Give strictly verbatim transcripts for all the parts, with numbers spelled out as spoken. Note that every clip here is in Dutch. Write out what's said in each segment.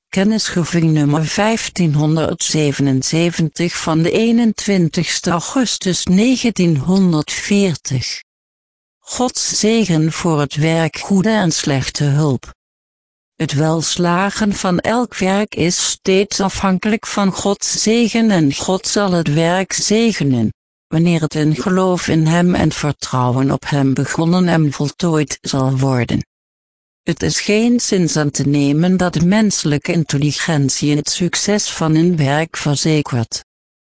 Kennisgeving nummer vijftienhonderdzevenenzeventig van de eenentwintigste augustus negentienhonderdveertig. Gods zegen voor het werk goede en slechte hulp. Het welslagen van elk werk is steeds afhankelijk van Gods zegen en God zal het werk zegenen, wanneer het in geloof in Hem en vertrouwen op Hem begonnen en voltooid zal worden. Het is geenszins aan te nemen dat de menselijke intelligentie het succes van een werk verzekert.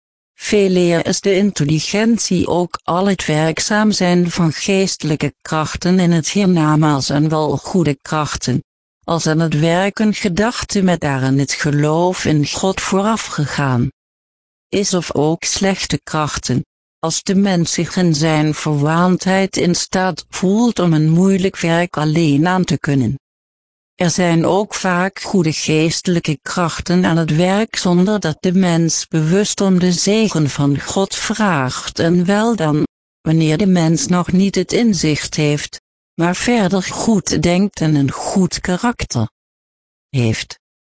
Veeleer is de intelligentie ook al het werkzaam zijn van geestelijke krachten in het hiernamaals en wel goede krachten, als aan het werken gedachte met daarin het geloof in God voorafgegaan is, of ook slechte krachten, als de mens zich in zijn verwaandheid in staat voelt om een moeilijk werk alleen aan te kunnen. Er zijn ook vaak goede geestelijke krachten aan het werk zonder dat de mens bewust om de zegen van God vraagt, en wel dan, wanneer de mens nog niet het inzicht heeft, maar verder goed denkt en een goed karakter heeft.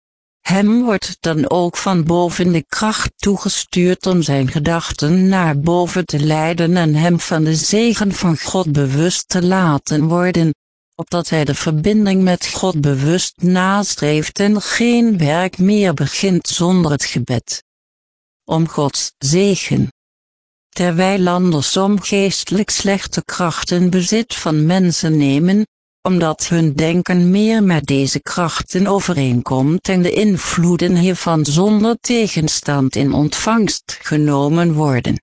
Hem wordt dan ook van boven de kracht toegestuurd om zijn gedachten naar boven te leiden en hem van de zegen van God bewust te laten worden, opdat hij de verbinding met God bewust nastreeft en geen werk meer begint zonder het gebed om Gods zegen. Terwijl andersom geestelijk slechte krachten bezit van mensen nemen, omdat hun denken meer met deze krachten overeenkomt en de invloeden hiervan zonder tegenstand in ontvangst genomen worden.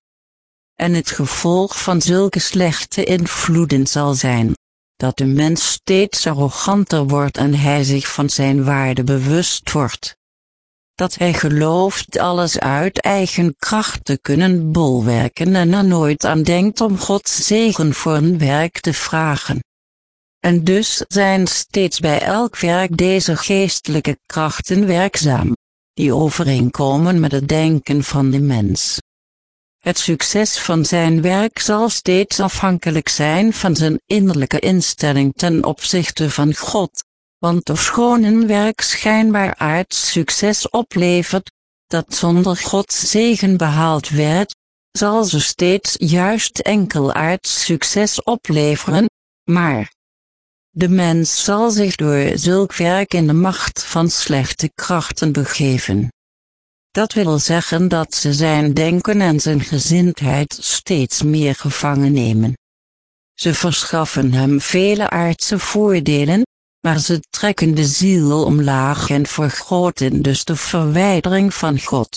En het gevolg van zulke slechte invloeden zal zijn dat de mens steeds arroganter wordt en hij zich van zijn waarde bewust wordt. Dat hij gelooft alles uit eigen kracht te kunnen bolwerken en er nooit aan denkt om Gods zegen voor een werk te vragen. En dus zijn steeds bij elk werk deze geestelijke krachten werkzaam, die overeenkomen met het denken van de mens. Het succes van zijn werk zal steeds afhankelijk zijn van zijn innerlijke instelling ten opzichte van God, want ofschoon een werk schijnbaar aards succes oplevert, dat zonder Gods zegen behaald werd, zal ze steeds juist enkel aards succes opleveren, maar de mens zal zich door zulk werk in de macht van slechte krachten begeven. Dat wil zeggen dat ze zijn denken en zijn gezindheid steeds meer gevangen nemen. Ze verschaffen hem vele aardse voordelen, maar ze trekken de ziel omlaag en vergroten dus de verwijdering van God.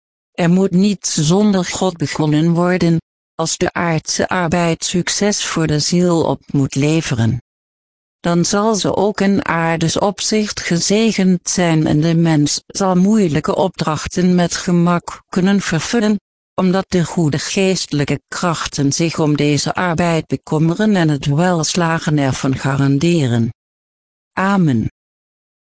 Er moet niet zonder God begonnen worden, als de aardse arbeid succes voor de ziel op moet leveren. Dan zal ze ook in aardes opzicht gezegend zijn en de mens zal moeilijke opdrachten met gemak kunnen vervullen, omdat de goede geestelijke krachten zich om deze arbeid bekommeren en het welslagen ervan garanderen. Amen.